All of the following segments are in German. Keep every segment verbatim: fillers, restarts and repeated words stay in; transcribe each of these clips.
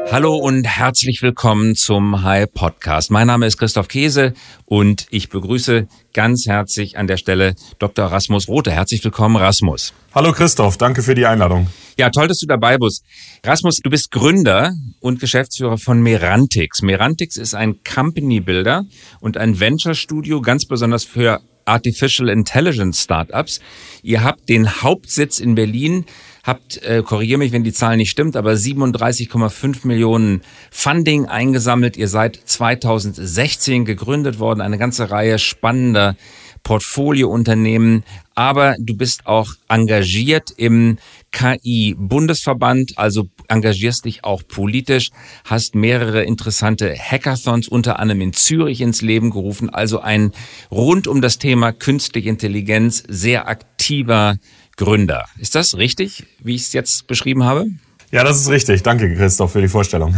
Hallo und herzlich willkommen zum H I Podcast. Mein Name ist Christoph Käse und ich begrüße ganz herzlich an der Stelle Doktor Rasmus Rothe. Herzlich willkommen, Rasmus. Hallo Christoph, danke für die Einladung. Ja, toll, dass du dabei bist. Rasmus, du bist Gründer und Geschäftsführer von Merantix. Merantix ist ein Company Builder und ein Venture Studio, ganz besonders für Artificial Intelligence Startups. Ihr habt den Hauptsitz in Berlin, habt, äh, korrigiere mich, wenn die Zahl nicht stimmt, aber siebenunddreißig Komma fünf Millionen Funding eingesammelt. Ihr seid zweitausendsechzehn gegründet worden, eine ganze Reihe spannender Portfoliounternehmen. Aber du bist auch engagiert im K I-Bundesverband, also engagierst dich auch politisch, hast mehrere interessante Hackathons, unter anderem in Zürich, ins Leben gerufen. Also ein rund um das Thema künstliche Intelligenz sehr aktiver Gründer. Ist das richtig, wie ich es jetzt beschrieben habe? Ja, das ist richtig. Danke, Christoph, für die Vorstellung.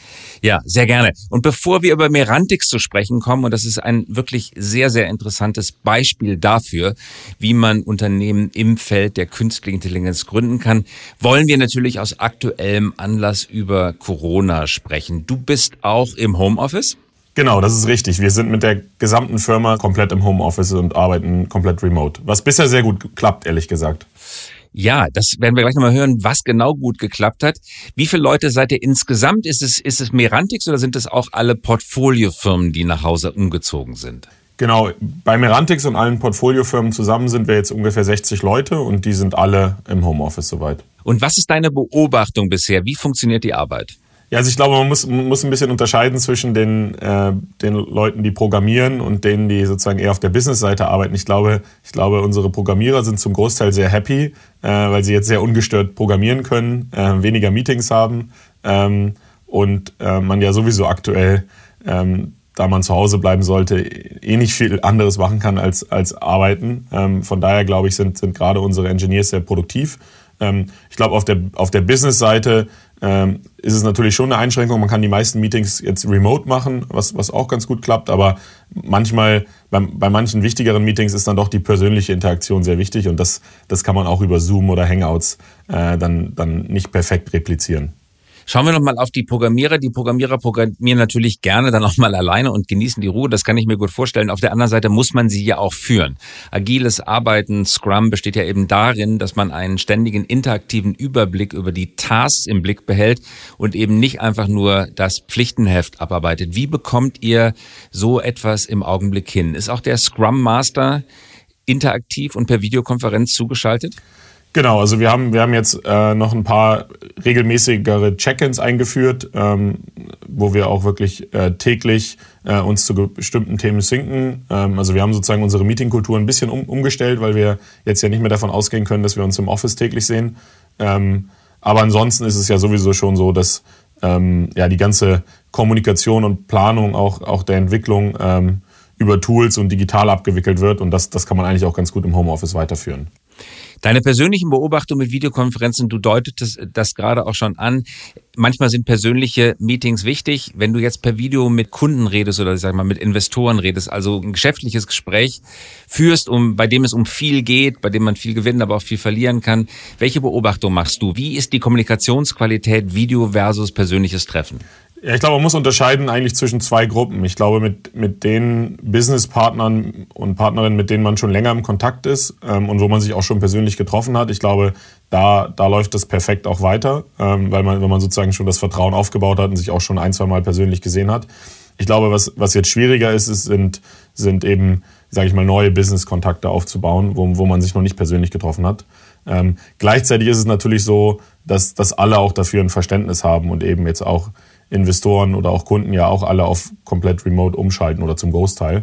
Ja, sehr gerne. Und bevor wir über Merantix zu sprechen kommen, und das ist ein wirklich sehr, sehr interessantes Beispiel dafür, wie man Unternehmen im Feld der künstlichen Intelligenz gründen kann, wollen wir natürlich aus aktuellem Anlass über Corona sprechen. Du bist auch im Homeoffice? Genau, das ist richtig. Wir sind mit der gesamten Firma komplett im Homeoffice und arbeiten komplett remote, was bisher sehr gut klappt, ehrlich gesagt. Ja, das werden wir gleich nochmal hören, was genau gut geklappt hat. Wie viele Leute seid ihr insgesamt? Ist es, ist es Merantix oder sind es auch alle Portfoliofirmen, die nach Hause umgezogen sind? Genau, bei Merantix und allen Portfoliofirmen zusammen sind wir jetzt ungefähr sechzig Leute und die sind alle im Homeoffice soweit. Und was ist deine Beobachtung bisher? Wie funktioniert die Arbeit? Ja, also ich glaube, man muss, man muss ein bisschen unterscheiden zwischen den, äh, den Leuten, die programmieren und denen, die sozusagen eher auf der Business-Seite arbeiten. Ich glaube, ich glaube, unsere Programmierer sind zum Großteil sehr happy, äh, weil sie jetzt sehr ungestört programmieren können, äh, weniger Meetings haben ähm, und äh, man ja sowieso aktuell, ähm, da man zu Hause bleiben sollte, eh nicht viel anderes machen kann als, als arbeiten. Ähm, von daher, glaube ich, sind, sind gerade unsere Engineers sehr produktiv. Ähm, ich glaube, auf der, auf der Business-Seite Ähm, ist es natürlich schon eine Einschränkung. Man kann die meisten Meetings jetzt remote machen, was, was auch ganz gut klappt. Aber manchmal, bei, bei manchen wichtigeren Meetings ist dann doch die persönliche Interaktion sehr wichtig. Und das, das kann man auch über Zoom oder Hangouts äh, dann, dann nicht perfekt replizieren. Schauen wir noch mal auf die Programmierer. Die Programmierer programmieren natürlich gerne dann auch mal alleine und genießen die Ruhe. Das kann ich mir gut vorstellen. Auf der anderen Seite muss man sie ja auch führen. Agiles Arbeiten, Scrum besteht ja eben darin, dass man einen ständigen interaktiven Überblick über die Tasks im Blick behält und eben nicht einfach nur das Pflichtenheft abarbeitet. Wie bekommt ihr so etwas im Augenblick hin? Ist auch der Scrum Master interaktiv und per Videokonferenz zugeschaltet? Genau, also wir haben wir haben jetzt äh, noch ein paar regelmäßigere Check-ins eingeführt, ähm, wo wir auch wirklich äh, täglich äh, uns zu bestimmten Themen synken. Ähm, also wir haben sozusagen unsere Meetingkultur ein bisschen um, umgestellt, weil wir jetzt ja nicht mehr davon ausgehen können, dass wir uns im Office täglich sehen. Ähm, aber ansonsten ist es ja sowieso schon so, dass ähm, ja die ganze Kommunikation und Planung auch auch der Entwicklung ähm, über Tools und digital abgewickelt wird und das das kann man eigentlich auch ganz gut im Homeoffice weiterführen. Deine persönlichen Beobachtungen mit Videokonferenzen, du deutetest das gerade auch schon an. Manchmal sind persönliche Meetings wichtig. Wenn du jetzt per Video mit Kunden redest oder sag mal mit Investoren redest, also ein geschäftliches Gespräch führst, um, bei dem es um viel geht, bei dem man viel gewinnen, aber auch viel verlieren kann. Welche Beobachtung machst du? Wie ist die Kommunikationsqualität Video versus persönliches Treffen? Ja, ich glaube, man muss unterscheiden eigentlich zwischen zwei Gruppen. Ich glaube, mit, mit den Businesspartnern und Partnerinnen, mit denen man schon länger im Kontakt ist ähm, und wo man sich auch schon persönlich getroffen hat, ich glaube, da, da läuft das perfekt auch weiter, ähm, weil man, wenn man sozusagen schon das Vertrauen aufgebaut hat und sich auch schon ein, zwei Mal persönlich gesehen hat. Ich glaube, was, was jetzt schwieriger ist, ist sind, sind eben, sage ich mal, neue Business-Kontakte aufzubauen, wo, wo man sich noch nicht persönlich getroffen hat. Ähm, gleichzeitig ist es natürlich so, dass, dass alle auch dafür ein Verständnis haben und eben jetzt auch Investoren oder auch Kunden ja auch alle auf komplett remote umschalten oder zum Großteil.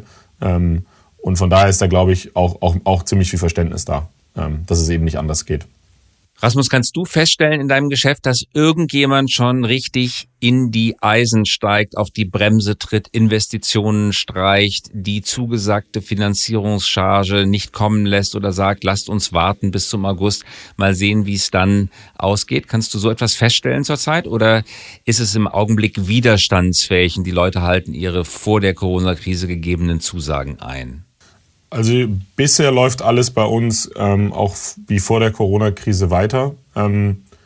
Und von daher ist da, glaube ich, auch, auch, auch ziemlich viel Verständnis da, dass es eben nicht anders geht. Rasmus, kannst du feststellen in deinem Geschäft, dass irgendjemand schon richtig in die Eisen steigt, auf die Bremse tritt, Investitionen streicht, die zugesagte Finanzierungscharge nicht kommen lässt oder sagt, lasst uns warten bis zum August, mal sehen, wie es dann ausgeht? Kannst du so etwas feststellen zurzeit oder ist es im Augenblick widerstandsfähig und die Leute halten ihre vor der Corona-Krise gegebenen Zusagen ein? Also bisher läuft alles bei uns ähm, auch wie vor der Corona-Krise weiter. Ähm,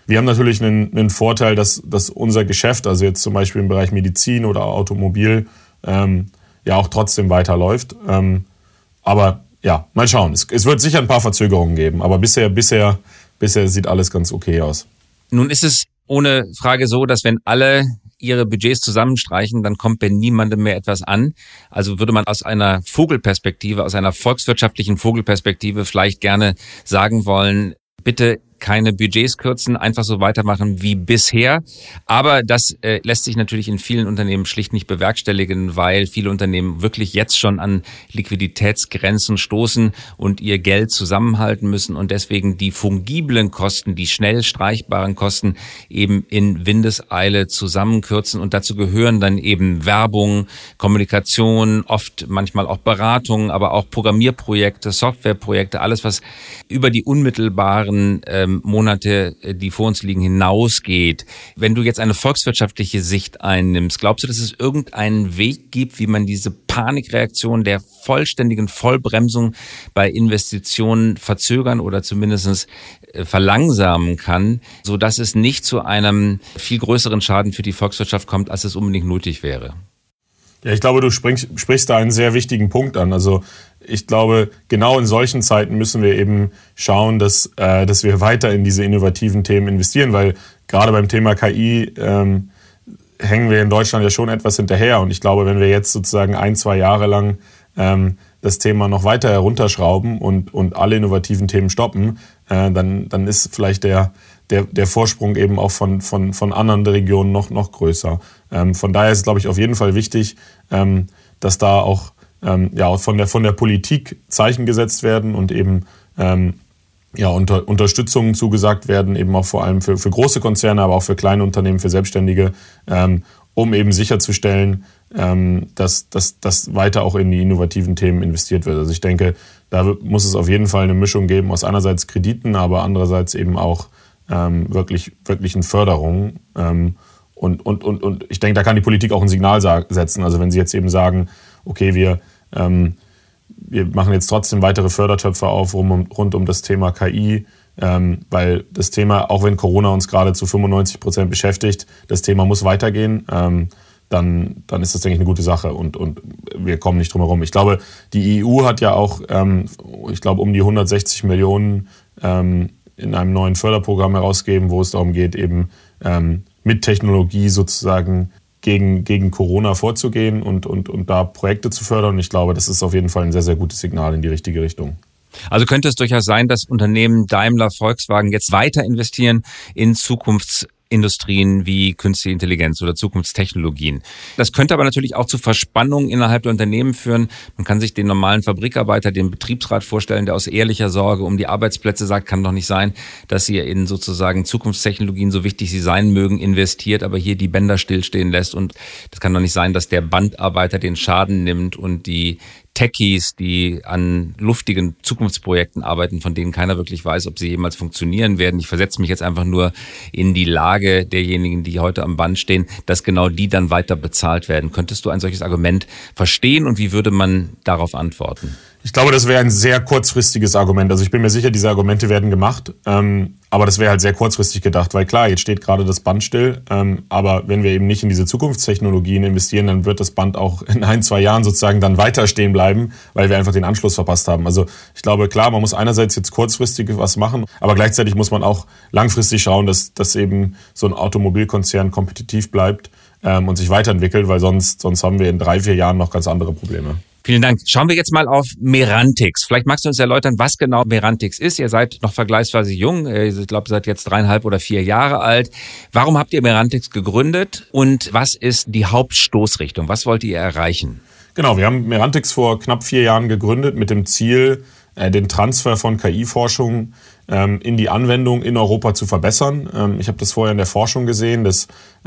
Wir haben natürlich einen, einen Vorteil, dass, dass unser Geschäft, also jetzt zum Beispiel im Bereich Medizin oder Automobil, ähm, ja auch trotzdem weiterläuft. Ähm, aber ja, mal schauen. Es, es wird sicher ein paar Verzögerungen geben, aber bisher, bisher, bisher sieht alles ganz okay aus. Nun ist es ohne Frage so, dass wenn alle ihre Budgets zusammenstreichen, dann kommt bei niemandem mehr etwas an. Also würde man aus einer Vogelperspektive, aus einer volkswirtschaftlichen Vogelperspektive vielleicht gerne sagen wollen, bitte keine Budgets kürzen, einfach so weitermachen wie bisher. Aber das äh, lässt sich natürlich in vielen Unternehmen schlicht nicht bewerkstelligen, weil viele Unternehmen wirklich jetzt schon an Liquiditätsgrenzen stoßen und ihr Geld zusammenhalten müssen und deswegen die fungiblen Kosten, die schnell streichbaren Kosten eben in Windeseile zusammenkürzen. Und dazu gehören dann eben Werbung, Kommunikation, oft manchmal auch Beratung, aber auch Programmierprojekte, Softwareprojekte, alles, was über die unmittelbaren ähm, Monate, die vor uns liegen, hinausgeht. Wenn du jetzt eine volkswirtschaftliche Sicht einnimmst, glaubst du, dass es irgendeinen Weg gibt, wie man diese Panikreaktion der vollständigen Vollbremsung bei Investitionen verzögern oder zumindest verlangsamen kann, sodass es nicht zu einem viel größeren Schaden für die Volkswirtschaft kommt, als es unbedingt nötig wäre? Ja, ich glaube, du sprichst, sprichst da einen sehr wichtigen Punkt an. Also ich glaube, genau in solchen Zeiten müssen wir eben schauen, dass, äh, dass wir weiter in diese innovativen Themen investieren, weil gerade beim Thema K I ähm, hängen wir in Deutschland ja schon etwas hinterher. Und ich glaube, wenn wir jetzt sozusagen ein, zwei Jahre lang ähm, das Thema noch weiter herunterschrauben und, und alle innovativen Themen stoppen, äh, dann, dann ist vielleicht der Der, der Vorsprung eben auch von, von, von anderen Regionen noch, noch größer. Ähm, von daher ist es, glaube ich, auf jeden Fall wichtig, ähm, dass da auch ähm, ja, von, der, von der Politik Zeichen gesetzt werden und eben ähm, ja, unter, Unterstützungen zugesagt werden, eben auch vor allem für, für große Konzerne, aber auch für kleine Unternehmen, für Selbstständige, ähm, um eben sicherzustellen, ähm, dass, dass, dass weiter auch in die innovativen Themen investiert wird. Also ich denke, da muss es auf jeden Fall eine Mischung geben aus einerseits Krediten, aber andererseits eben auch Ähm, wirklich, wirklichen Förderungen. Ähm, und, und, und, und ich denke, da kann die Politik auch ein Signal sa- setzen. Also wenn sie jetzt eben sagen, okay, wir, ähm, wir machen jetzt trotzdem weitere Fördertöpfe auf rum, rund um das Thema K I, ähm, weil das Thema, auch wenn Corona uns gerade zu fünfundneunzig Prozent beschäftigt, das Thema muss weitergehen, ähm, dann, dann ist das, denke ich, eine gute Sache und, und wir kommen nicht drum herum. Ich glaube, die E U hat ja auch, ähm, ich glaube, um die hundertsechzig Millionen ähm, in einem neuen Förderprogramm herausgeben, wo es darum geht, eben ähm, mit Technologie sozusagen gegen, gegen Corona vorzugehen und, und, und da Projekte zu fördern. Und ich glaube, das ist auf jeden Fall ein sehr, sehr gutes Signal in die richtige Richtung. Also könnte es durchaus sein, dass Unternehmen Daimler, Volkswagen jetzt weiter investieren in Zukunftsindustrien wie künstliche Intelligenz oder Zukunftstechnologien. Das könnte aber natürlich auch zu Verspannungen innerhalb der Unternehmen führen. Man kann sich den normalen Fabrikarbeiter, den Betriebsrat vorstellen, der aus ehrlicher Sorge um die Arbeitsplätze sagt, kann doch nicht sein, dass ihr in sozusagen Zukunftstechnologien, so wichtig sie sein mögen, investiert, aber hier die Bänder stillstehen lässt. Und das kann doch nicht sein, dass der Bandarbeiter den Schaden nimmt und die Techies, die an luftigen Zukunftsprojekten arbeiten, von denen keiner wirklich weiß, ob sie jemals funktionieren werden. Ich versetze mich jetzt einfach nur in die Lage derjenigen, die heute am Band stehen, dass genau die dann weiter bezahlt werden. Könntest du ein solches Argument verstehen und wie würde man darauf antworten? Ich glaube, das wäre ein sehr kurzfristiges Argument. Also ich bin mir sicher, diese Argumente werden gemacht, ähm, aber das wäre halt sehr kurzfristig gedacht, weil klar, jetzt steht gerade das Band still, ähm, aber wenn wir eben nicht in diese Zukunftstechnologien investieren, dann wird das Band auch in ein, zwei Jahren sozusagen dann weiter stehen bleiben, weil wir einfach den Anschluss verpasst haben. Also ich glaube, klar, man muss einerseits jetzt kurzfristig was machen, aber gleichzeitig muss man auch langfristig schauen, dass, dass eben so ein Automobilkonzern kompetitiv bleibt ähm, und sich weiterentwickelt, weil sonst, sonst haben wir in drei, vier Jahren noch ganz andere Probleme. Vielen Dank. Schauen wir jetzt mal auf Merantix. Vielleicht magst du uns erläutern, was genau Merantix ist. Ihr seid noch vergleichsweise jung. Ich glaube, ihr seid jetzt dreieinhalb oder vier Jahre alt. Warum habt ihr Merantix gegründet und was ist die Hauptstoßrichtung? Was wollt ihr erreichen? Genau, wir haben Merantix vor knapp vier Jahren gegründet mit dem Ziel, den Transfer von K I-Forschung in die Anwendung in Europa zu verbessern. Ich habe das vorher in der Forschung gesehen, dass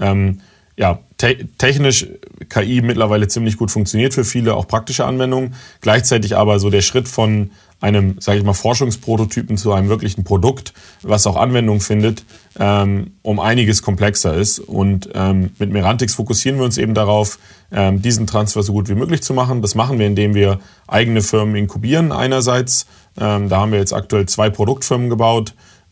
ja, te- technisch K I mittlerweile ziemlich gut funktioniert für viele, auch praktische Anwendungen. Gleichzeitig aber so der Schritt von einem, sage ich mal, Forschungsprototypen zu einem wirklichen Produkt, was auch Anwendung findet, ähm, um einiges komplexer ist. Und ähm, mit Merantix fokussieren wir uns eben darauf, ähm, diesen Transfer so gut wie möglich zu machen. Das machen wir, indem wir eigene Firmen inkubieren einerseits. Ähm, da haben wir jetzt aktuell zwei Produktfirmen gebaut,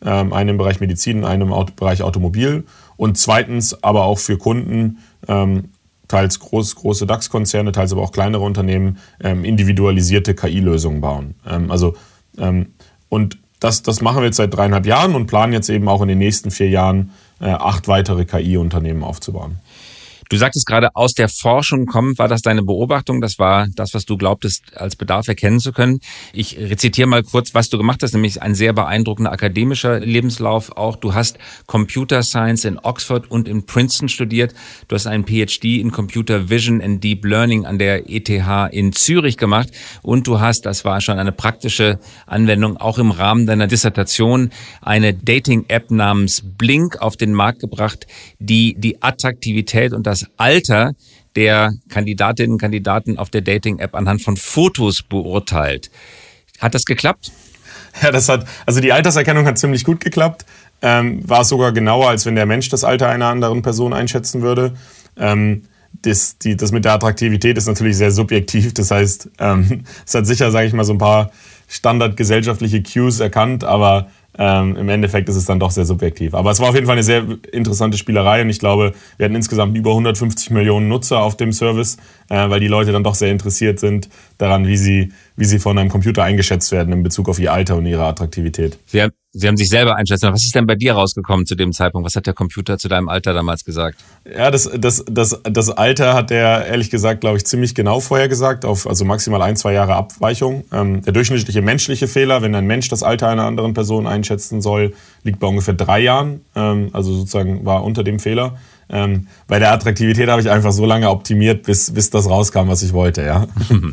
ähm, einen im Bereich Medizin, einen im Auto- Bereich Automobil und zweitens aber auch für Kunden, ähm, teils groß, große DAX-Konzerne, teils aber auch kleinere Unternehmen, ähm, individualisierte K I-Lösungen bauen. Ähm, also, ähm, und das, das machen wir jetzt seit dreieinhalb Jahren und planen jetzt eben auch in den nächsten vier Jahren äh, acht weitere K I-Unternehmen aufzubauen. Du sagtest gerade, aus der Forschung kommt, war das deine Beobachtung? Das war das, was du glaubtest, als Bedarf erkennen zu können. Ich rezitiere mal kurz, was du gemacht hast, nämlich ein sehr beeindruckender akademischer Lebenslauf auch. Du hast Computer Science in Oxford und in Princeton studiert. Du hast einen P H D in Computer Vision and Deep Learning an der E T H in Zürich gemacht. Und du hast, das war schon eine praktische Anwendung, auch im Rahmen deiner Dissertation eine Dating-App namens Blink auf den Markt gebracht, die die Attraktivität und das Alter der Kandidatinnen und Kandidaten auf der Dating-App anhand von Fotos beurteilt. Hat das geklappt? Ja, das hat, also die Alterserkennung hat ziemlich gut geklappt. Ähm, war sogar genauer, als wenn der Mensch das Alter einer anderen Person einschätzen würde. Ähm, das, die, das mit der Attraktivität ist natürlich sehr subjektiv. Das heißt, ähm, es hat sicher, sage ich mal, so ein paar standardgesellschaftliche Cues erkannt, aber Ähm, im Endeffekt ist es dann doch sehr subjektiv. Aber es war auf jeden Fall eine sehr interessante Spielerei und ich glaube, wir hatten insgesamt über hundertfünfzig Millionen Nutzer auf dem Service, äh, weil die Leute dann doch sehr interessiert sind daran, wie sie, wie sie von einem Computer eingeschätzt werden in Bezug auf ihr Alter und ihre Attraktivität. Sie haben, Sie haben sich selber einschätzen. Was ist denn bei dir rausgekommen zu dem Zeitpunkt? Was hat der Computer zu deinem Alter damals gesagt? Ja, das, das, das, das Alter hat der ehrlich gesagt, glaube ich, ziemlich genau vorhergesagt, auf also maximal ein, zwei Jahre Abweichung. Ähm, der durchschnittliche menschliche Fehler, wenn ein Mensch das Alter einer anderen Person einschätzen soll, liegt bei ungefähr drei Jahren. Ähm, also sozusagen war unter dem Fehler. Ähm, bei der Attraktivität habe ich einfach so lange optimiert, bis, bis das rauskam, was ich wollte, ja.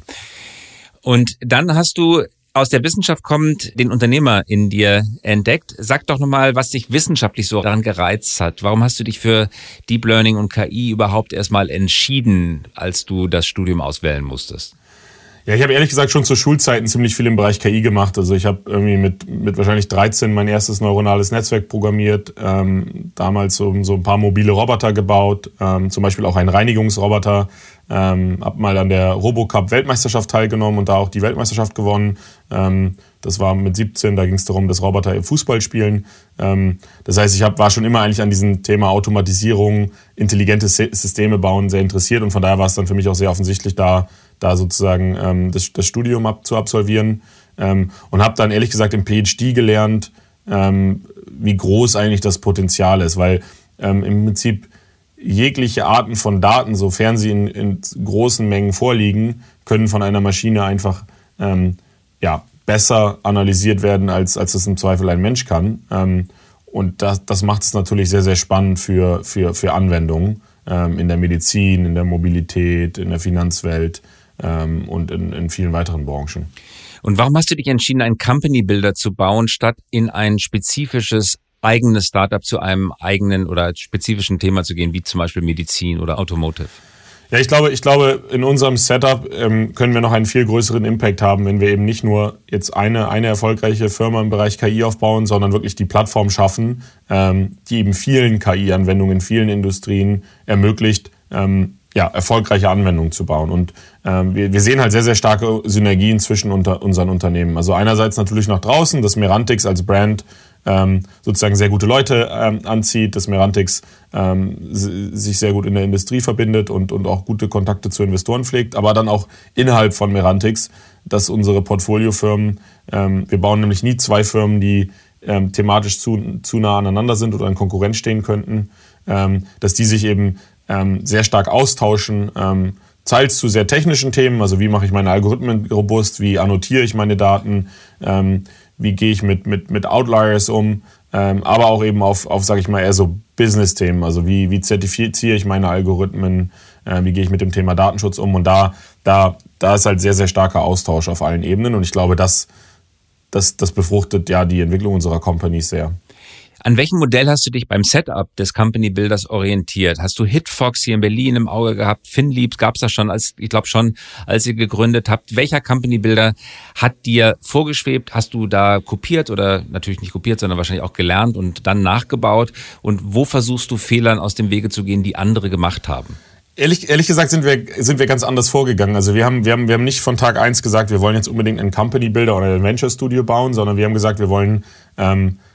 Und dann hast du aus der Wissenschaft kommt, den Unternehmer in dir entdeckt. Sag doch nochmal, was dich wissenschaftlich so daran gereizt hat. Warum hast du dich für Deep Learning und K I überhaupt erstmal entschieden, als du das Studium auswählen musstest? Ja, ich habe ehrlich gesagt schon zu Schulzeiten ziemlich viel im Bereich K I gemacht. Also ich habe irgendwie mit, mit wahrscheinlich dreizehn mein erstes neuronales Netzwerk programmiert, ähm, damals so, so ein paar mobile Roboter gebaut, ähm, zum Beispiel auch einen Reinigungsroboter. Ähm, habe mal an der Robocup-Weltmeisterschaft teilgenommen und da auch die Weltmeisterschaft gewonnen. Ähm, das war mit siebzehn, da ging es darum, dass Roboter im Fußball spielen. Ähm, das heißt, ich hab, war schon immer eigentlich an diesem Thema Automatisierung, intelligente Systeme bauen sehr interessiert und von daher war es dann für mich auch sehr offensichtlich, da, da sozusagen ähm, das, das Studium ab, zu absolvieren. Ähm, und habe dann ehrlich gesagt im P H D gelernt, ähm, wie groß eigentlich das Potenzial ist, weil ähm, im Prinzip jegliche Arten von Daten, sofern sie in, in großen Mengen vorliegen, können von einer Maschine einfach ähm, ja, besser analysiert werden, als, als es im Zweifel ein Mensch kann. Ähm, und das, das macht es natürlich sehr, sehr spannend für, für, für Anwendungen ähm, in der Medizin, in der Mobilität, in der Finanzwelt ähm, und in, in vielen weiteren Branchen. Und warum hast du dich entschieden, einen Company Builder zu bauen, statt in ein spezifisches eigenes Startup zu einem eigenen oder spezifischen Thema zu gehen, wie zum Beispiel Medizin oder Automotive? Ja, ich glaube, ich glaube, in unserem Setup ähm, können wir noch einen viel größeren Impact haben, wenn wir eben nicht nur jetzt eine, eine erfolgreiche Firma im Bereich K I aufbauen, sondern wirklich die Plattform schaffen, ähm, die eben vielen K I-Anwendungen in vielen Industrien ermöglicht, ähm, ja, erfolgreiche Anwendungen zu bauen. Und ähm, wir, wir sehen halt sehr, sehr starke Synergien zwischen unter unseren Unternehmen. Also einerseits natürlich nach draußen, dass Merantix als Brand ähm, sozusagen sehr gute Leute ähm, anzieht, dass Merantix ähm, sich sehr gut in der Industrie verbindet und, und auch gute Kontakte zu Investoren pflegt, aber dann auch innerhalb von Merantix, dass unsere Portfoliofirmen, ähm, wir bauen nämlich nie zwei Firmen, die ähm, thematisch zu, zu nah aneinander sind oder in Konkurrenz stehen könnten, ähm, dass die sich eben ähm, sehr stark austauschen, ähm, teils zu sehr technischen Themen, also wie mache ich meine Algorithmen robust, wie annotiere ich meine Daten, ähm, wie gehe ich mit, mit, mit Outliers um, ähm, aber auch eben auf, auf sage ich mal, eher so Business-Themen, also wie, wie zertifiziere ich meine Algorithmen, äh, wie gehe ich mit dem Thema Datenschutz um und da, da, da ist halt sehr, sehr starker Austausch auf allen Ebenen und ich glaube, das, das, das befruchtet ja die Entwicklung unserer Companies sehr. An welchem Modell hast du dich beim Setup des Company Builders orientiert? Hast du Hitfox hier in Berlin im Auge gehabt? FinLeap gab es das schon, als ich glaube schon, als ihr gegründet habt. Welcher Company Builder hat dir vorgeschwebt? Hast du da kopiert oder natürlich nicht kopiert, sondern wahrscheinlich auch gelernt und dann nachgebaut? Und wo versuchst du Fehlern aus dem Wege zu gehen, die andere gemacht haben? Ehrlich, ehrlich gesagt sind wir, sind wir ganz anders vorgegangen. Also wir haben, wir haben, wir haben nicht von Tag eins gesagt, wir wollen jetzt unbedingt einen Company Builder oder ein Venture Studio bauen, sondern wir haben gesagt, wir wollen ähm,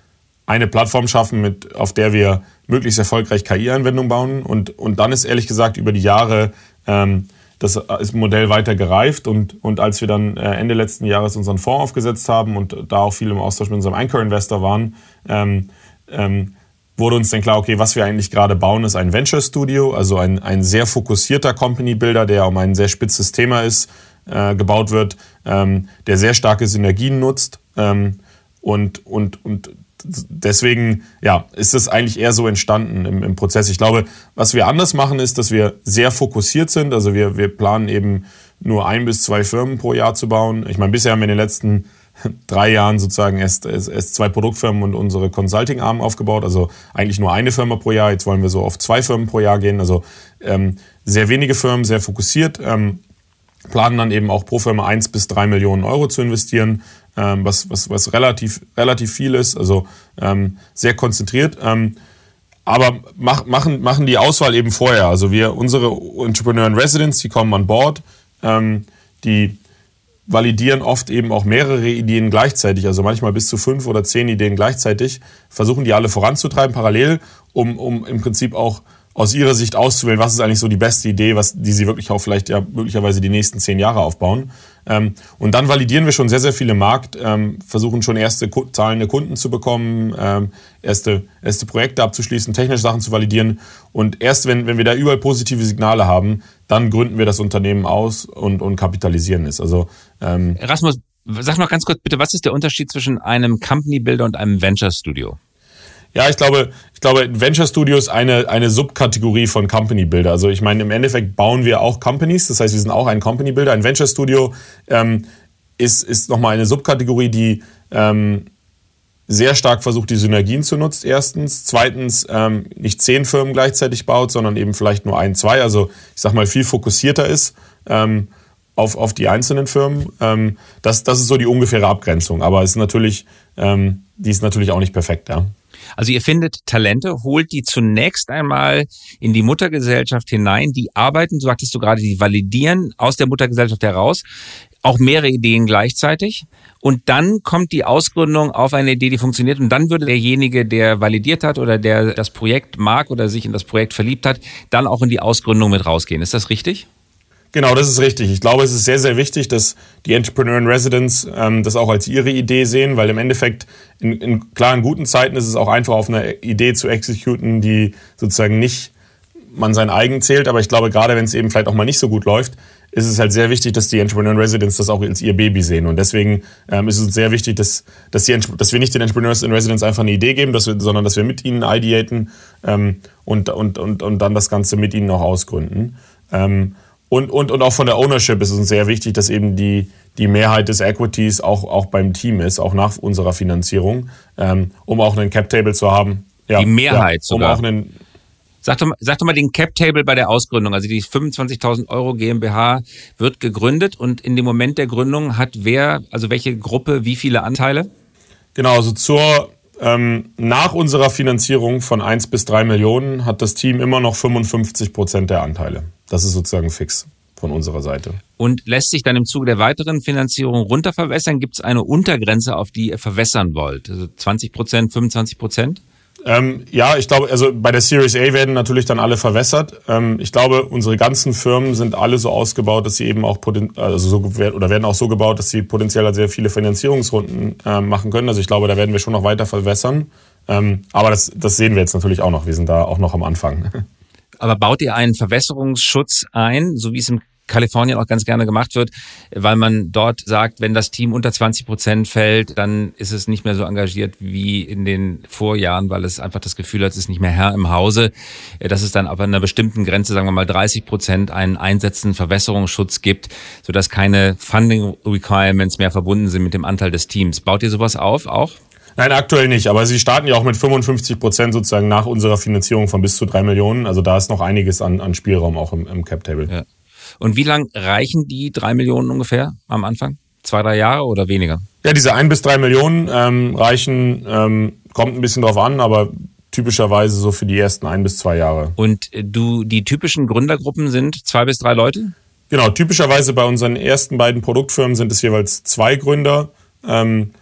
eine Plattform schaffen, mit, auf der wir möglichst erfolgreich K I-Anwendungen bauen. Und, und dann ist ehrlich gesagt über die Jahre ähm, das ist Modell weiter gereift. Und, und als wir dann äh, Ende letzten Jahres unseren Fonds aufgesetzt haben und da auch viel im Austausch mit unserem Anchor-Investor waren, ähm, ähm, wurde uns dann klar, okay, was wir eigentlich gerade bauen, ist ein Venture Studio, also ein, ein sehr fokussierter Company-Builder, der um ein sehr spitzes Thema ist, äh, gebaut wird, ähm, der sehr starke Synergien nutzt. Ähm, und, und, und deswegen ja, ist es eigentlich eher so entstanden im, im Prozess. Ich glaube, was wir anders machen, ist, dass wir sehr fokussiert sind. Also wir, wir planen eben nur ein bis zwei Firmen pro Jahr zu bauen. Ich meine, bisher haben wir in den letzten drei Jahren sozusagen erst, erst, erst zwei Produktfirmen und unsere Consulting-Arm aufgebaut. Also eigentlich nur eine Firma pro Jahr. Jetzt wollen wir so auf zwei Firmen pro Jahr gehen. Also ähm, sehr wenige Firmen, sehr fokussiert. Ähm, planen dann eben auch pro Firma eins bis drei Millionen Euro zu investieren, ähm, was, was, was relativ, relativ viel ist, also ähm, sehr konzentriert. Ähm, aber mach, machen, machen die Auswahl eben vorher. Also wir, unsere Entrepreneur in Residence, die kommen an Bord, ähm, die validieren oft eben auch mehrere Ideen gleichzeitig, also manchmal bis zu fünf oder zehn Ideen gleichzeitig, versuchen die alle voranzutreiben parallel, um, um im Prinzip auch aus ihrer Sicht auszuwählen, was ist eigentlich so die beste Idee, was, die sie wirklich auch vielleicht ja möglicherweise die nächsten zehn Jahre aufbauen. Ähm, und dann validieren wir schon sehr, sehr viele im Markt, ähm, versuchen schon erste Ku- zahlende Kunden zu bekommen, ähm, erste, erste Projekte abzuschließen, technische Sachen zu validieren. Und erst wenn, wenn wir da überall positive Signale haben, dann gründen wir das Unternehmen aus und, und kapitalisieren es. Also, ähm, Rasmus, sag noch ganz kurz bitte, was ist der Unterschied zwischen einem Company Builder und einem Venture Studio? Ja, ich glaube, ich glaube, Venture Studio ist eine, eine Subkategorie von Company Builder. Also ich meine, im Endeffekt bauen wir auch Companies. Das heißt, wir sind auch ein Company Builder. Ein Venture Studio ähm, ist, ist nochmal eine Subkategorie, die ähm, sehr stark versucht, die Synergien zu nutzen, erstens. Zweitens, ähm, nicht zehn Firmen gleichzeitig baut, sondern eben vielleicht nur ein, zwei. Also ich sag mal, viel fokussierter ist ähm, auf, auf die einzelnen Firmen. Ähm, das, das ist so die ungefähre Abgrenzung. Aber es ist natürlich, ähm, die ist natürlich auch nicht perfekt, ja. Also ihr findet Talente, holt die zunächst einmal in die Muttergesellschaft hinein, die arbeiten, so sagtest du gerade, die validieren aus der Muttergesellschaft heraus, auch mehrere Ideen gleichzeitig. Und dann kommt die Ausgründung auf eine Idee, die funktioniert. Und dann würde derjenige, der validiert hat oder der das Projekt mag oder sich in das Projekt verliebt hat, dann auch in die Ausgründung mit rausgehen. Ist das richtig? Genau, das ist richtig. Ich glaube, es ist sehr, sehr wichtig, dass die Entrepreneur in Residence ähm, das auch als ihre Idee sehen, weil im Endeffekt, in, in klaren guten Zeiten ist es auch einfach auf eine Idee zu exekuten, die sozusagen nicht man sein eigen zählt. Aber ich glaube, gerade wenn es eben vielleicht auch mal nicht so gut läuft, ist es halt sehr wichtig, dass die Entrepreneur in Residence das auch als ihr Baby sehen. Und deswegen ähm, ist es uns sehr wichtig, dass, dass, die, dass wir nicht den Entrepreneurs in Residence einfach eine Idee geben, dass wir, sondern dass wir mit ihnen ideaten ähm, und, und, und, und dann das Ganze mit ihnen auch ausgründen. Ähm, Und, und, und auch von der Ownership ist es uns sehr wichtig, dass eben die, die Mehrheit des Equities auch, auch beim Team ist, auch nach unserer Finanzierung, ähm, um auch einen Cap-Table zu haben. Ja, die Mehrheit ja, um sogar. Auch einen, sag, doch mal, sag doch mal den Cap-Table bei der Ausgründung. Also die fünfundzwanzigtausend Euro GmbH wird gegründet und in dem Moment der Gründung hat wer, also welche Gruppe, wie viele Anteile? Genau, also zur... Ähm, nach unserer Finanzierung von eins bis drei Millionen hat das Team immer noch fünfundfünfzig Prozent der Anteile. Das ist sozusagen fix von unserer Seite. Und lässt sich dann im Zuge der weiteren Finanzierung runterverwässern? Gibt es eine Untergrenze, auf die ihr verwässern wollt? Also zwanzig Prozent, fünfundzwanzig Prozent? Ähm, ja, ich glaube, also bei der Series A werden natürlich dann alle verwässert. Ähm, ich glaube, unsere ganzen Firmen sind alle so ausgebaut, dass sie eben auch poten- also so oder werden auch so gebaut, dass sie potenziell sehr viele Finanzierungsrunden äh, machen können. Also ich glaube, da werden wir schon noch weiter verwässern. Ähm, aber das, das sehen wir jetzt natürlich auch noch. Wir sind da auch noch am Anfang. Aber baut ihr einen Verwässerungsschutz ein, so wie es im Kalifornien auch ganz gerne gemacht wird, weil man dort sagt, wenn das Team unter zwanzig Prozent fällt, dann ist es nicht mehr so engagiert wie in den Vorjahren, weil es einfach das Gefühl hat, es ist nicht mehr Herr im Hause, dass es dann aber an einer bestimmten Grenze, sagen wir mal dreißig Prozent, einen einsetzenden Verwässerungsschutz gibt, sodass keine Funding Requirements mehr verbunden sind mit dem Anteil des Teams. Baut ihr sowas auf auch? Nein, aktuell nicht. Aber sie starten ja auch mit fünfundfünfzig Prozent sozusagen nach unserer Finanzierung von bis zu drei Millionen. Also da ist noch einiges an, an Spielraum auch im, im Cap-Table. Ja. Und wie lang reichen die drei Millionen ungefähr am Anfang? Zwei, drei Jahre oder weniger? Ja, diese ein bis drei Millionen ähm, reichen, ähm, kommt ein bisschen drauf an, aber typischerweise so für die ersten ein bis zwei Jahre. Und du, die typischen Gründergruppen sind zwei bis drei Leute? Genau, typischerweise bei unseren ersten beiden Produktfirmen sind es jeweils zwei Gründer. Ähm,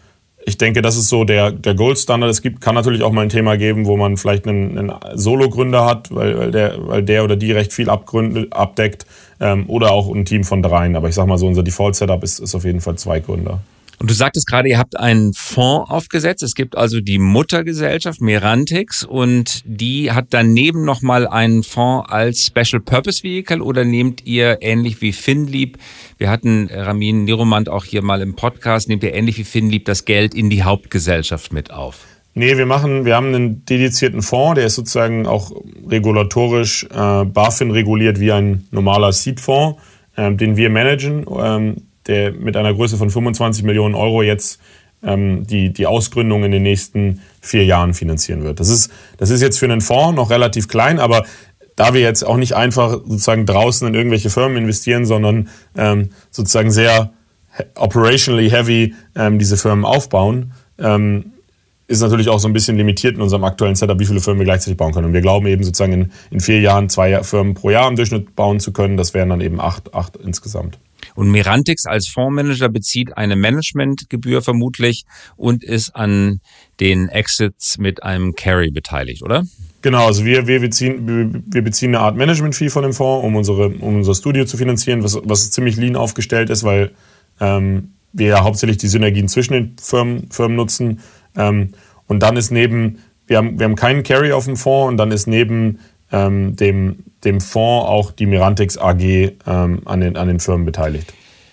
Ich denke, das ist so der, der Gold-Standard. Es gibt, kann natürlich auch mal ein Thema geben, wo man vielleicht einen, einen Solo-Gründer hat, weil, weil, der, weil der oder die recht viel abgründet, abdeckt, ähm, oder auch ein Team von dreien. Aber ich sag mal so, unser Default-Setup ist, ist auf jeden Fall zwei Gründer. Und du sagtest gerade, ihr habt einen Fonds aufgesetzt. Es gibt also die Muttergesellschaft Merantix und die hat daneben nochmal einen Fonds als Special Purpose Vehicle, oder nehmt ihr ähnlich wie Finlieb, wir hatten Ramin Niromand auch hier mal im Podcast, nehmt ihr ähnlich wie Finlieb das Geld in die Hauptgesellschaft mit auf? Nee, wir machen, wir haben einen dedizierten Fonds, der ist sozusagen auch regulatorisch äh, BaFin reguliert wie ein normaler Seed-Fonds, äh, den wir managen, ähm, der mit einer Größe von fünfundzwanzig Millionen Euro jetzt ähm, die, die Ausgründung in den nächsten vier Jahren finanzieren wird. Das ist, das ist jetzt für einen Fonds noch relativ klein, aber da wir jetzt auch nicht einfach sozusagen draußen in irgendwelche Firmen investieren, sondern ähm, sozusagen sehr operationally heavy ähm, diese Firmen aufbauen, ähm, ist natürlich auch so ein bisschen limitiert in unserem aktuellen Setup, wie viele Firmen wir gleichzeitig bauen können. Und wir glauben eben sozusagen in, in vier Jahren zwei Firmen pro Jahr im Durchschnitt bauen zu können. Das wären dann eben acht, acht insgesamt. Und Merantix als Fondsmanager bezieht eine Managementgebühr vermutlich und ist an den Exits mit einem Carry beteiligt, oder? Genau, also wir, wir, beziehen, wir beziehen eine Art Management-Fee von dem Fonds, um, unsere, um unser Studio zu finanzieren, was, was ziemlich lean aufgestellt ist, weil ähm, wir ja hauptsächlich die Synergien zwischen den Firmen, Firmen nutzen. Ähm, und dann ist neben, wir haben, wir haben keinen Carry auf dem Fonds, und dann ist neben ähm, dem, dem Fonds auch die Merantix A G ähm, an, den, an den Firmen beteiligt.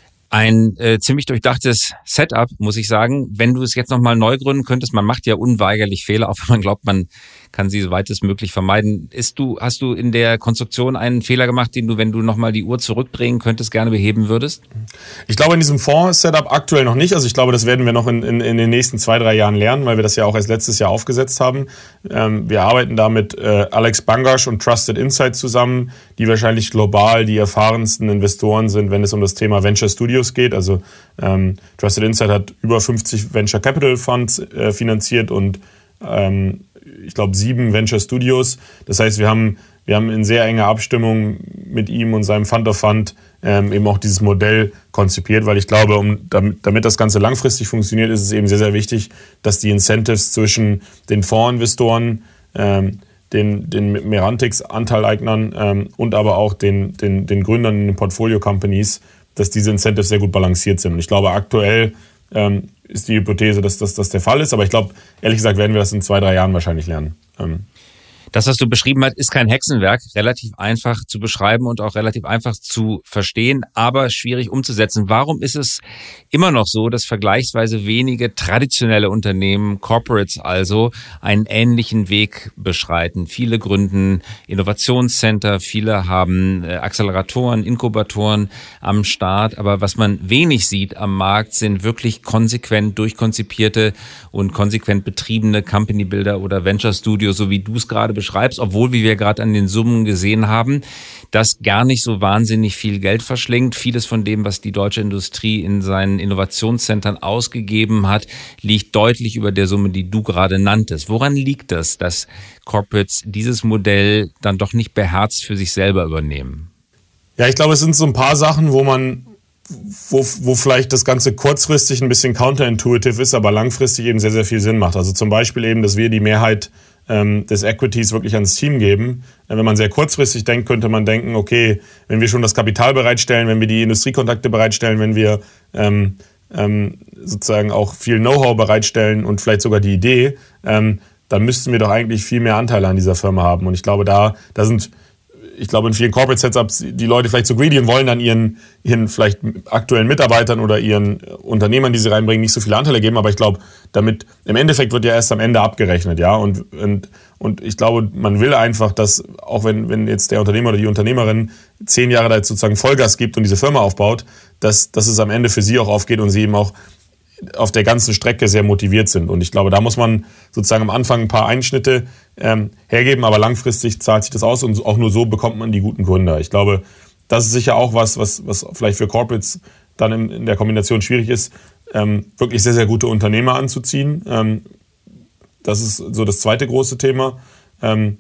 Ein äh, ziemlich durchdachtes Setup, muss ich sagen. Wenn du es jetzt nochmal neu gründen könntest, man macht ja unweigerlich Fehler, auch wenn man glaubt, man kann sie so weit es möglich vermeiden. Ist du, hast du in der Konstruktion einen Fehler gemacht, den du, wenn du nochmal die Uhr zurückdrehen könntest, gerne beheben würdest? Ich glaube, in diesem Fonds-Setup aktuell noch nicht. Also ich glaube, das werden wir noch in, in, in den nächsten zwei, drei Jahren lernen, weil wir das ja auch erst letztes Jahr aufgesetzt haben. Ähm, wir arbeiten da mit äh, Alex Bangasch und Trusted Insight zusammen, die wahrscheinlich global die erfahrensten Investoren sind, wenn es um das Thema Venture Studios geht. Also ähm, Trusted Insight hat über fünfzig Venture Capital Funds äh, finanziert und ähm, ich glaube, sieben Venture Studios. Das heißt, wir haben, wir haben in sehr enger Abstimmung mit ihm und seinem Fund of Fund ähm, eben auch dieses Modell konzipiert, weil ich glaube, um, damit, damit das Ganze langfristig funktioniert, ist es eben sehr, sehr wichtig, dass die Incentives zwischen den Fondsinvestoren, ähm, den, den Merantix-Anteileignern ähm, und aber auch den, den, den Gründern in den Portfolio-Companies, dass diese Incentives sehr gut balanciert sind. Und ich glaube, aktuell ähm, ist die Hypothese, dass das, das der Fall ist. Aber ich glaube, ehrlich gesagt, werden wir das in zwei, drei Jahren wahrscheinlich lernen. Ähm. Das, was du beschrieben hast, ist kein Hexenwerk, relativ einfach zu beschreiben und auch relativ einfach zu verstehen, aber schwierig umzusetzen. Warum ist es immer noch so, dass vergleichsweise wenige traditionelle Unternehmen, Corporates also, einen ähnlichen Weg beschreiten? Viele gründen Innovationscenter, viele haben Acceleratoren, Inkubatoren am Start, aber was man wenig sieht am Markt, sind wirklich konsequent durchkonzipierte und konsequent betriebene Company Builder oder Venture Studios, so wie du es gerade beschreibst, obwohl, wie wir gerade an den Summen gesehen haben, das gar nicht so wahnsinnig viel Geld verschlingt. Vieles von dem, was die deutsche Industrie in seinen Innovationszentren ausgegeben hat, liegt deutlich über der Summe, die du gerade nanntest. Woran liegt das, dass Corporates dieses Modell dann doch nicht beherzt für sich selber übernehmen? Ja, ich glaube, es sind so ein paar Sachen, wo man Wo, wo vielleicht das Ganze kurzfristig ein bisschen counterintuitive ist, aber langfristig eben sehr, sehr viel Sinn macht. Also zum Beispiel eben, dass wir die Mehrheit ähm, des Equities wirklich ans Team geben. Wenn man sehr kurzfristig denkt, könnte man denken, okay, wenn wir schon das Kapital bereitstellen, wenn wir die Industriekontakte bereitstellen, wenn wir ähm, ähm, sozusagen auch viel Know-how bereitstellen und vielleicht sogar die Idee, ähm, dann müssten wir doch eigentlich viel mehr Anteile an dieser Firma haben. Und ich glaube, da, da sind... Ich glaube, in vielen Corporate Setups, die Leute vielleicht so greedy und wollen dann ihren, ihren vielleicht aktuellen Mitarbeitern oder ihren Unternehmern, die sie reinbringen, nicht so viele Anteile geben. Aber ich glaube, damit, im Endeffekt wird ja erst am Ende abgerechnet, ja. Und, und, und ich glaube, man will einfach, dass, auch wenn, wenn jetzt der Unternehmer oder die Unternehmerin zehn Jahre da jetzt sozusagen Vollgas gibt und diese Firma aufbaut, dass, dass es am Ende für sie auch aufgeht und sie eben auch auf der ganzen Strecke sehr motiviert sind. Und ich glaube, da muss man sozusagen am Anfang ein paar Einschnitte ähm, hergeben, aber langfristig zahlt sich das aus und auch nur so bekommt man die guten Gründer. Ich glaube, das ist sicher auch was, was, was vielleicht für Corporates dann in, in der Kombination schwierig ist, ähm, wirklich sehr, sehr gute Unternehmer anzuziehen. Ähm, das ist so das zweite große Thema. Ähm,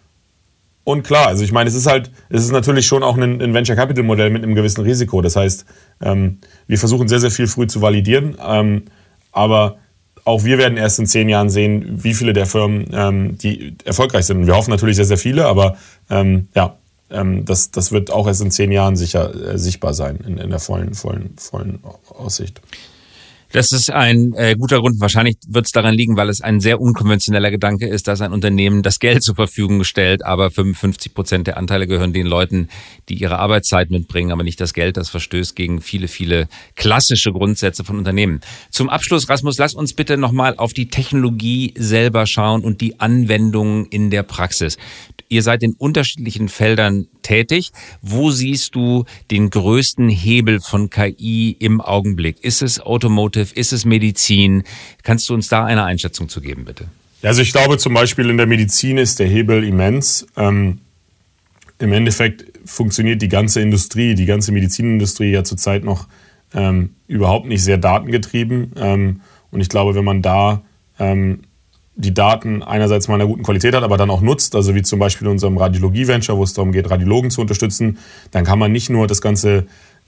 Und klar, also ich meine, es ist halt, es ist natürlich schon auch ein, ein Venture Capital Modell mit einem gewissen Risiko. Das heißt, ähm, wir versuchen sehr, sehr viel früh zu validieren, ähm, aber auch wir werden erst in zehn Jahren sehen, wie viele der Firmen, ähm, die erfolgreich sind. Und wir hoffen natürlich sehr, sehr viele, aber ähm, ja, ähm, das, das wird auch erst in zehn Jahren sicher äh, sichtbar sein in, in der vollen, vollen, vollen Aussicht. Das ist ein äh, guter Grund. Wahrscheinlich wird es daran liegen, weil es ein sehr unkonventioneller Gedanke ist, dass ein Unternehmen das Geld zur Verfügung stellt, aber fünfundfünfzig Prozent der Anteile gehören den Leuten, die ihre Arbeitszeit mitbringen, aber nicht das Geld. Das verstößt gegen viele, viele klassische Grundsätze von Unternehmen. Zum Abschluss, Rasmus, lass uns bitte nochmal auf die Technologie selber schauen und die Anwendungen in der Praxis. Ihr seid in unterschiedlichen Feldern tätig. Wo siehst du den größten Hebel von K I im Augenblick? Ist es Automotive? Ist es Medizin? Kannst du uns da eine Einschätzung zu geben, bitte? Also ich glaube zum Beispiel in der Medizin ist der Hebel immens. Ähm, im Endeffekt funktioniert die ganze Industrie, die ganze Medizinindustrie ja zurzeit noch ähm, überhaupt nicht sehr datengetrieben. Ähm, und ich glaube, wenn man da ähm, die Daten einerseits mal in einer guten Qualität hat, aber dann auch nutzt, also wie zum Beispiel in unserem Radiologie-Venture, wo es darum geht, Radiologen zu unterstützen, dann kann man nicht nur das ganze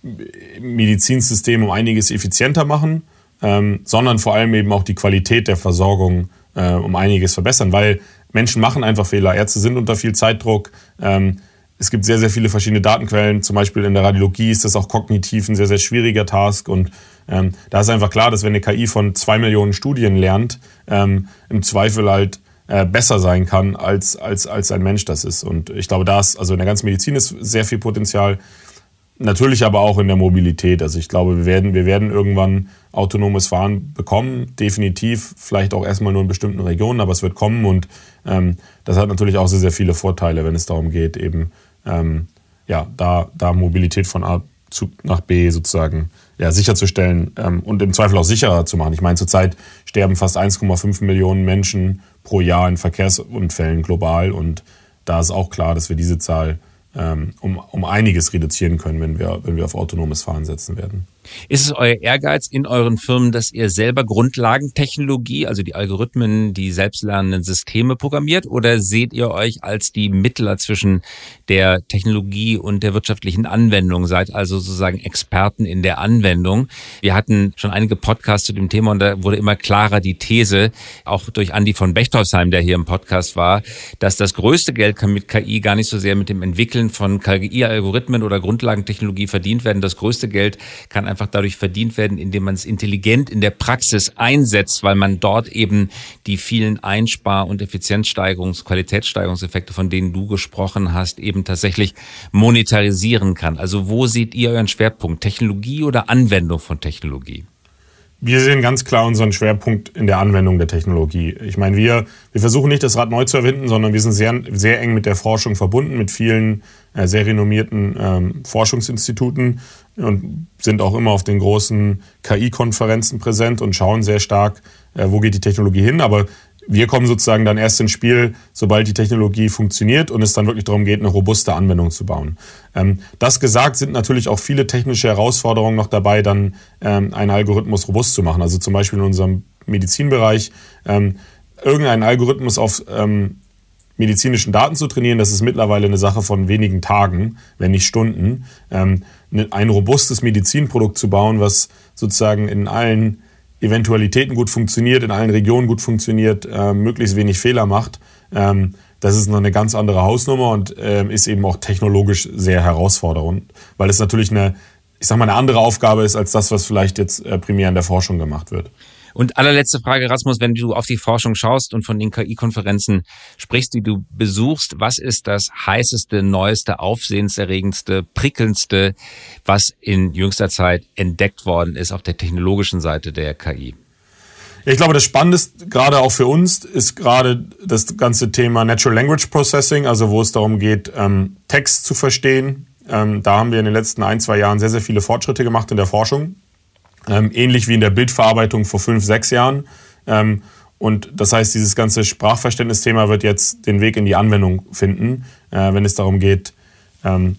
Medizinsystem um einiges effizienter machen, ähm, sondern vor allem eben auch die Qualität der Versorgung äh, um einiges verbessern, weil Menschen machen einfach Fehler, Ärzte sind unter viel Zeitdruck, ähm, es gibt sehr, sehr viele verschiedene Datenquellen, zum Beispiel in der Radiologie ist das auch kognitiv ein sehr, sehr schwieriger Task und ähm, da ist einfach klar, dass wenn eine K I von zwei Millionen Studien lernt, ähm, im Zweifel halt äh, besser sein kann, als, als, als ein Mensch das ist. Und ich glaube, da ist, also in der ganzen Medizin ist sehr viel Potenzial, natürlich aber auch in der Mobilität. Also ich glaube, wir werden, wir werden irgendwann autonomes Fahren bekommen, definitiv, vielleicht auch erstmal nur in bestimmten Regionen, aber es wird kommen und ähm, das hat natürlich auch sehr, sehr viele Vorteile, wenn es darum geht, eben ähm, ja, da, da Mobilität von A zu, nach B sozusagen ja, sicherzustellen ähm, und im Zweifel auch sicherer zu machen. Ich meine, zurzeit sterben fast eins Komma fünf Millionen Menschen pro Jahr in Verkehrsunfällen global und da ist auch klar, dass wir diese Zahl ähm, um, um einiges reduzieren können, wenn wir, wenn wir auf autonomes Fahren setzen werden. Ist es euer Ehrgeiz in euren Firmen, dass ihr selber Grundlagentechnologie, also die Algorithmen, die selbstlernenden Systeme programmiert, oder seht ihr euch als die Mittler zwischen der Technologie und der wirtschaftlichen Anwendung, seid also sozusagen Experten in der Anwendung? Wir hatten schon einige Podcasts zu dem Thema und da wurde immer klarer die These, auch durch Andi von Bechtolsheim, der hier im Podcast war, dass das größte Geld kann mit K I gar nicht so sehr mit dem Entwickeln von K I-Algorithmen oder Grundlagentechnologie verdient werden. Das größte Geld kann einfach dadurch verdient werden, indem man es intelligent in der Praxis einsetzt, weil man dort eben die vielen Einspar- und Effizienzsteigerungs-, Qualitätssteigerungseffekte, von denen du gesprochen hast, eben tatsächlich monetarisieren kann. Also wo seht ihr euren Schwerpunkt? Technologie oder Anwendung von Technologie? Wir sehen ganz klar unseren Schwerpunkt in der Anwendung der Technologie. Ich meine, wir, wir versuchen nicht, das Rad neu zu erfinden, sondern wir sind sehr, sehr eng mit der Forschung verbunden, mit vielen äh, sehr renommierten ähm, Forschungsinstituten und sind auch immer auf den großen K I-Konferenzen präsent und schauen sehr stark, äh, wo geht die Technologie hin. Aber wir kommen sozusagen dann erst ins Spiel, sobald die Technologie funktioniert und es dann wirklich darum geht, eine robuste Anwendung zu bauen. Ähm, das gesagt, sind natürlich auch viele technische Herausforderungen noch dabei, dann ähm, einen Algorithmus robust zu machen. Also zum Beispiel in unserem Medizinbereich ähm, irgendeinen Algorithmus auf ähm, medizinischen Daten zu trainieren, das ist mittlerweile eine Sache von wenigen Tagen, wenn nicht Stunden. Ähm, ein robustes Medizinprodukt zu bauen, was sozusagen in allen Eventualitäten gut funktioniert, in allen Regionen gut funktioniert, äh, möglichst wenig Fehler macht. Ähm, das ist noch eine ganz andere Hausnummer und äh, ist eben auch technologisch sehr herausfordernd, weil es natürlich eine, ich sag mal, eine andere Aufgabe ist als das, was vielleicht jetzt äh, primär in der Forschung gemacht wird. Und allerletzte Frage, Rasmus, wenn du auf die Forschung schaust und von den K I-Konferenzen sprichst, die du besuchst, was ist das heißeste, neueste, aufsehenserregendste, prickelndste, was in jüngster Zeit entdeckt worden ist auf der technologischen Seite der K I? Ich glaube, das Spannendste, gerade auch für uns, ist gerade das ganze Thema Natural Language Processing, also wo es darum geht, ähm, Text zu verstehen. Ähm, da haben wir in den letzten ein, zwei Jahren sehr, sehr viele Fortschritte gemacht in der Forschung. Ähm, ähnlich wie in der Bildverarbeitung vor fünf, sechs Jahren. Ähm, und das heißt, dieses ganze Sprachverständnisthema wird jetzt den Weg in die Anwendung finden, äh, wenn es darum geht, ähm,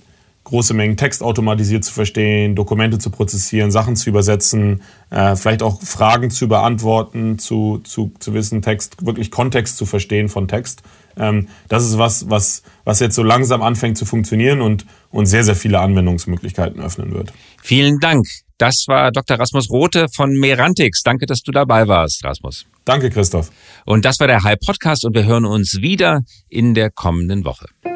große Mengen Text automatisiert zu verstehen, Dokumente zu prozessieren, Sachen zu übersetzen, äh, vielleicht auch Fragen zu beantworten, zu, zu, zu wissen, Text, wirklich Kontext zu verstehen von Text. Ähm, das ist was, was, was jetzt so langsam anfängt zu funktionieren und, und sehr, sehr viele Anwendungsmöglichkeiten öffnen wird. Vielen Dank. Das war Doktor Rasmus Rothe von Merantix. Danke, dass du dabei warst, Rasmus. Danke, Christoph. Und das war der Hype Podcast und wir hören uns wieder in der kommenden Woche.